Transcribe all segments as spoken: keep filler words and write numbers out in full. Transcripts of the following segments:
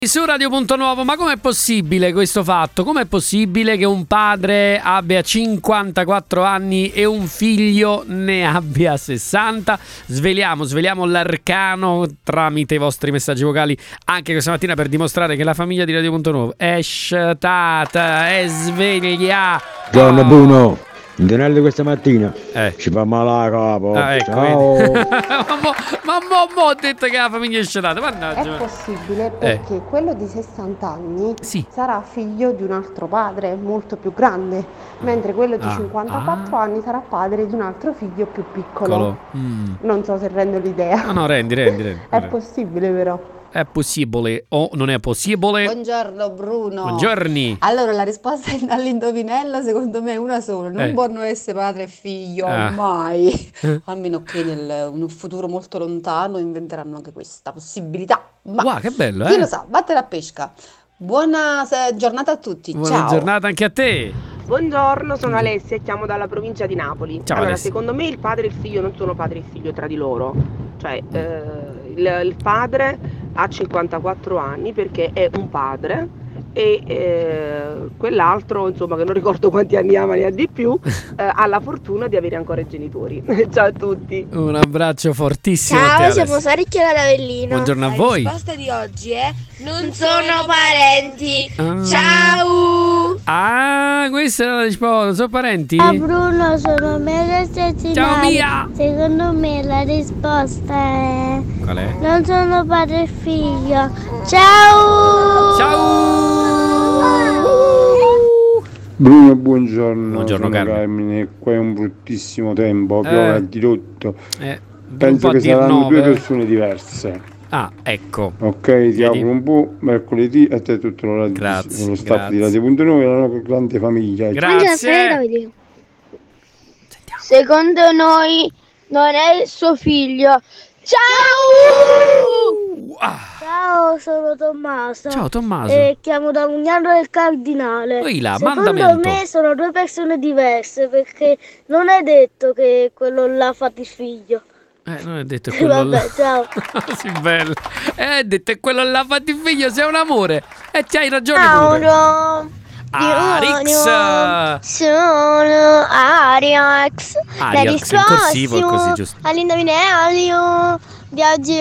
Su Radio Punto Nuovo, ma com'è possibile questo fatto? Com'è possibile che un padre abbia cinquantaquattro anni e un figlio ne abbia sessanta? Sveliamo, sveliamo l'arcano tramite i vostri messaggi vocali anche questa mattina per dimostrare che la famiglia di Radio Punto Nuovo è stata, è sveglia. Buongiorno Bruno, il denello questa mattina eh. ci fa male la capo. Ah, ecco, ciao. ma mo, ma mo, mo ho detto che la famiglia è scelata. Mannaggia. È possibile perché eh. quello di sessanta anni sì. sarà figlio di un altro padre molto più grande, mentre quello di ah. cinquantaquattro ah. anni sarà padre di un altro figlio più piccolo. Mm. Non so se rendo l'idea. No, no, rendi, rendi, rendi. È possibile però. È possibile o non è possibile? Buongiorno Bruno. Buongiorni. Allora la risposta all'indovinello secondo me è una sola. Non eh. possono essere padre e figlio ah. mai. A meno che nel in un futuro molto lontano inventeranno anche questa possibilità. Ma wow, che bello, chi eh? lo sa, vattene a pesca. Buona giornata a tutti. Buona Ciao. giornata anche a te. Buongiorno, sono Alessia e chiamo dalla provincia di Napoli. Ciao, allora, Alessia. secondo me il padre e il figlio non sono padre e figlio tra di loro. Cioè, eh, il, il padre ha cinquantaquattro anni perché è un padre e eh, quell'altro, insomma, che non ricordo quanti anni ha, ma ne ha di più, eh, ha la fortuna di avere ancora i genitori. Ciao a tutti. Un abbraccio fortissimo. Ciao, a te, siamo Saricchia da Avellino. Buongiorno a la voi. La risposta di oggi è: non sono parenti. Ah. Ciao. Ah, questa è la risposta. Non sono parenti? Ciao Bruno, sono Mela Stezzinari. Ciao Mia. Secondo me la risposta è: qual è? non sono padre e figlio. Ciao. Ciao. Bruno, buongiorno. Buongiorno Carmine. Carmine. Qua è un bruttissimo tempo, piove a dirotto. Eh, Penso che saranno no, due per... persone diverse. Ah, ecco. Ok, ti auguro un po' mercoledì a te tutto lo, grazie, lo staff grazie. di Radio Punto Nuovo e la nostra grande famiglia. Grazie. Secondo noi non è il suo figlio. Ciao! Ah. Ciao, sono Tommaso. Ciao Tommaso. E chiamo da Mugnano del Cardinale. Là, Secondo mandamento. me sono due persone diverse perché non è detto che quello là fa il figlio. Eh, non è detto quello Vabbè, là. ciao. Sì, bello. Eh, è detto quello là fatti il figlio, sei un amore. E ti hai ragione pure. Ciao. Arix. Sono Ariax. La Ariax, in corsivo è così, giusto. All'indovinello di oggi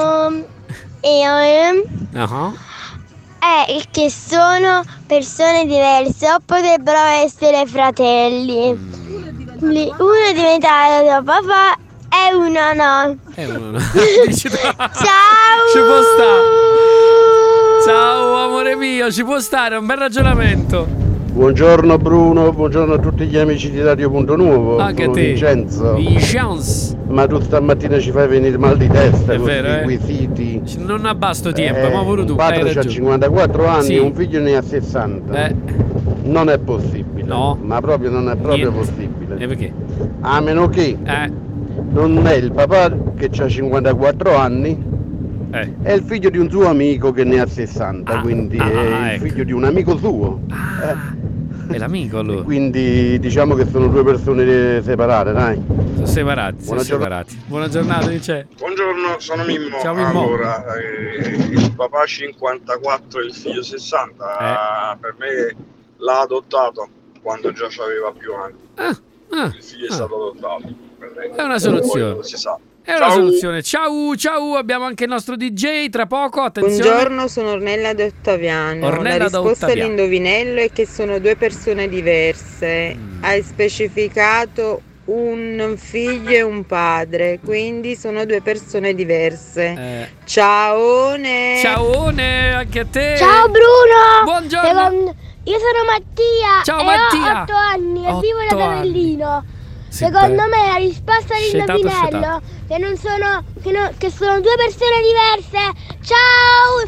e uh-huh. è che sono persone diverse o potrebbero essere fratelli. Mm. Uno è diventato papà e uno no. E uno no. Ciao. Ci può stare. Ciao amore mio, ci può stare, un bel ragionamento. Buongiorno Bruno, buongiorno a tutti gli amici di Radio Punto Nuovo. Anche Sono te. Vincenzo. Vincenzo. Ma tu stamattina ci fai venire mal di testa è con vero, questi eh? quesiti. Non abbasto tempo, eh, ma pure tu. Un padre ha cinquantaquattro anni sì. e un figlio ne ha sessanta. Eh. Non è possibile. No. Ma proprio non è proprio Niente. possibile. E perché? A meno che eh. non è il papà che ha cinquantaquattro anni. Eh. È il figlio di un suo amico che ne ha sessanta, ah, quindi ah, è il ecco. figlio di un amico suo. Ah, eh. È l'amico lui. Quindi diciamo che sono due persone separate, dai. Sono separati, sono Buona separati. Buona giornata, dice. Buongiorno, sono Mimmo. Ciao Mimmo. Allora, eh, il papà cinquantaquattro e il figlio sessanta, eh. per me l'ha adottato quando già aveva più anni. Ah, ah, il figlio ah. è stato adottato. Per me. È una soluzione. Poi, si sa. È una Ciao. soluzione. Ciao, ciao, abbiamo anche il nostro D J tra poco, attenzione. Buongiorno, sono Ornella D'Ottaviano. Ornella La risposta D'Ottaviano. all'indovinello è che sono due persone diverse. Mm. Hai specificato un figlio e un padre, quindi sono due persone diverse. Eh. Ciaone! Ciaone, anche a te. Ciao Bruno. Buongiorno. Secondo... Io sono Mattia. Ciao e Mattia. ho otto anni e vivo ad Avellino. Sì, Secondo beh. me la risposta all'indovinello che non sono che, no, che sono due persone diverse. Ciao!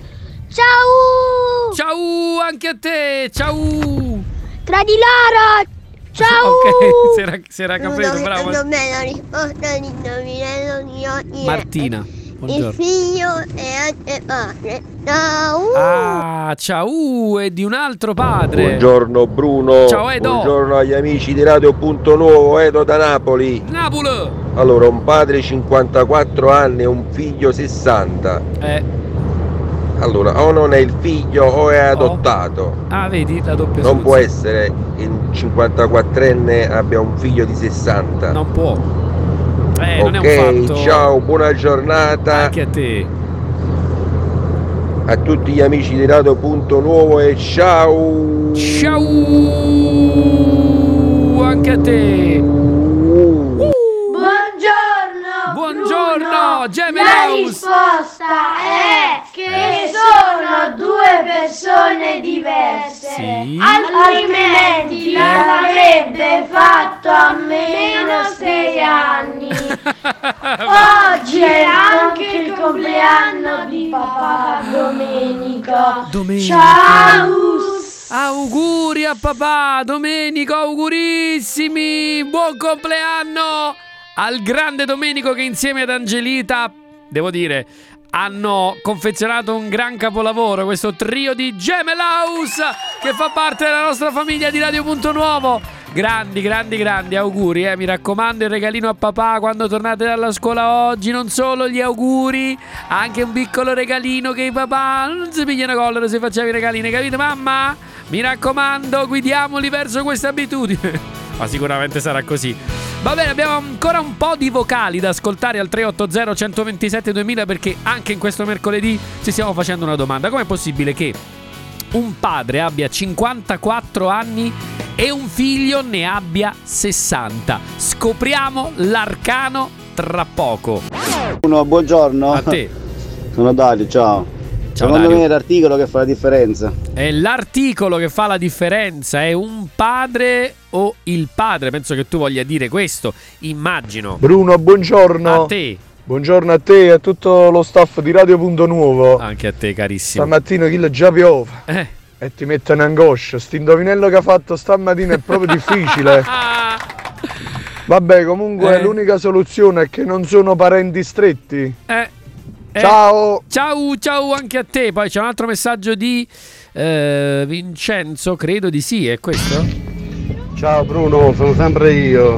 Ciao! Ciao anche a te. Ciao. Tra di loro. Ciao! Ok, si era, si era capito, bravo. Secondo me la risposta all'indovinello di oggi è Martina. Buongiorno. il figlio è anche padre. Ciao! Ah, ciao, è di un altro padre. Buongiorno Bruno. Ciao Edo. Buongiorno agli amici di Radio Punto Nuovo, Edo da Napoli. Napoli. Allora, un padre cinquantaquattro anni e un figlio sessanta. Eh. Allora, o non è il figlio o è adottato. Ah, vedi, la doppia Non soluzione. può essere il cinquantaquattrenne abbia un figlio di sessanta. Non può. Eh, ok, non è un fatto. ciao, buona giornata. Anche a te. A tutti gli amici di Radio Punto Nuovo e ciao. Ciao anche a te. Buongiorno. Buongiorno, Gemini La House. risposta è che sono due persone diverse. Sì. Altrimenti l'avrebbe fatto a meno sei anni. Oggi è anche il compleanno di papà Domenico. Domenico. Ciao. Auguri a papà Domenico, augurissimi. Buon compleanno al grande Domenico che insieme ad Angelita, devo dire, hanno confezionato un gran capolavoro, questo trio di Gemini House che fa parte della nostra famiglia di Radio Punto Nuovo. Grandi, grandi, grandi auguri, eh. Mi raccomando, il regalino a papà quando tornate dalla scuola oggi. Non solo gli auguri, anche un piccolo regalino che i papà non si pigliano collera se facciamo i regalini, capito mamma? Mi raccomando, guidiamoli verso questa abitudine. Ma sicuramente sarà così. Va bene, abbiamo ancora un po' di vocali da ascoltare al tre otto zero uno due sette duemila, perché anche in questo mercoledì ci stiamo facendo una domanda. Com'è possibile che un padre abbia cinquantaquattro anni e un figlio ne abbia sessanta? Scopriamo l'arcano tra poco. Uno, buongiorno. A te. Sono Dario, ciao. Ciao, Secondo Dario. me è l'articolo che fa la differenza. È l'articolo che fa la differenza. È un padre o il padre. Penso che tu voglia dire questo. Immagino. Bruno, buongiorno. A te. Buongiorno a te e a tutto lo staff di Radio Punto Nuovo. Anche a te, carissimo. Stamattina chi già piove Eh. e ti mette in angoscia. Sto indovinello che ha fatto stamattina è proprio difficile. Vabbè, comunque Eh. l'unica soluzione è che non sono parenti stretti. Eh. Eh, Ciao. Ciao, ciao anche a te. Poi c'è un altro messaggio di eh, Vincenzo, credo di sì, è questo? Ciao Bruno, sono sempre io,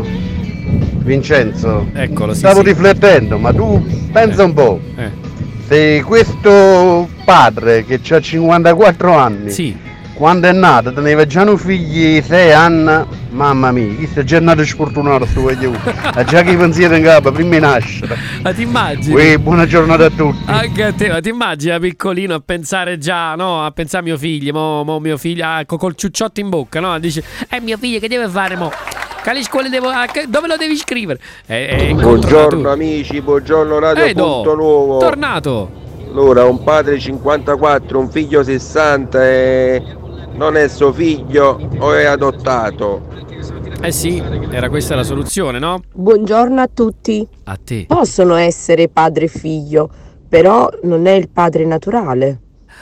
Vincenzo. Eccolo, sì, Stavo sì. riflettendo, ma tu pensa un po'. Eh. Se questo padre che ha cinquantaquattro anni, sì. quando è nato teneva già un figli sei anni, mamma mia, questo è già nato sfortunato sto voglio. Ha già che i pensieri in capo, prima di nascere. Ma ti immagini? Uè, buona giornata a tutti. Anche a te, ma ti immagini da piccolino a pensare già, no? A pensare a mio figlio, mo, mo mio figlio, ah, co- col ciucciotto in bocca, no? Dice, è mio figlio, che deve fare mo? Quali scuole devo, ah, che- dove lo devi scrivere? Eh, eh, Buongiorno amici, buongiorno Radio Edo, Punto Nuovo. tornato. Allora, un padre cinquantaquattro, un figlio sessanta e non è suo figlio o è adottato. Eh sì, era questa la soluzione, no? Buongiorno a tutti. A te. Possono essere padre e figlio, però non è il padre naturale.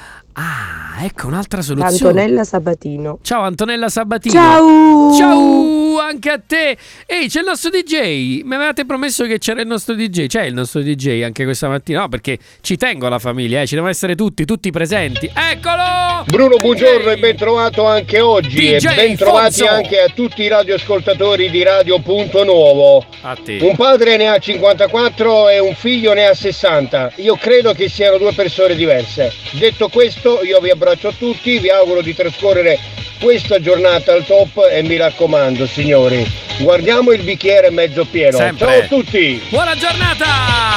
Ah, ecco un'altra soluzione. Antonella Sabatino. Ciao Antonella Sabatino. Ciao. Ciao anche a te. Ehi, c'è il nostro D J. Mi avevate promesso che c'era il nostro D J. C'è il nostro D J anche questa mattina. No, perché ci tengo alla famiglia, eh. Ci devono essere tutti, tutti presenti. Eccolo! Bruno, buongiorno e ben trovato anche oggi. D J e ben trovati Fonzo. anche a tutti i radioascoltatori di Radio Punto Nuovo. A te. Un padre ne ha cinquantaquattro e un figlio ne ha sessanta. Io credo che siano due persone diverse. Detto questo, io vi abbraccio a tutti, vi auguro di trascorrere questa giornata al top e mi raccomando, signori, guardiamo il bicchiere mezzo pieno. Sempre. Ciao a tutti! Buona giornata!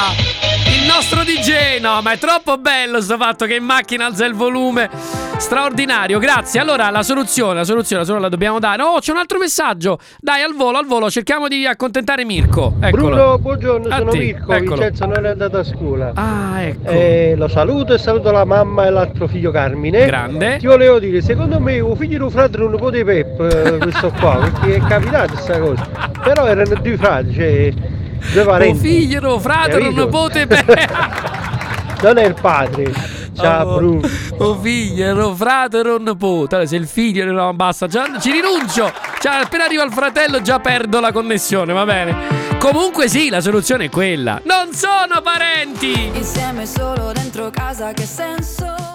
Il nostro D J, no, ma è troppo bello sto fatto che in macchina alza il volume. Straordinario, grazie. Allora, la soluzione, la soluzione, solo la dobbiamo dare. Oh, c'è un altro messaggio. Dai, al volo, al volo, cerchiamo di accontentare Mirko. Eccolo. Bruno, buongiorno, A sono te, Mirko, eccolo. Vincenzo non è andato a scuola. Ah, ecco. Eh, lo saluto e saluto la mamma e l'altro figlio Carmine. Grande. Ti volevo dire, secondo me un figlio di un fratello un po' di Pep, eh, questo qua, perché è capitato questa cosa. Però erano due frati, cioè due parenti. Un figlio, un fratello, un Capito? nipote. Non è il padre. Ciao Oh, Bruno. un figlio, un fratello, un nipote. Allora, se il figlio non basta, già, ci rinuncio. Cioè, appena arriva il fratello già perdo la connessione, va bene. Comunque sì, la soluzione è quella. Non sono parenti. Insieme solo dentro casa, che senso?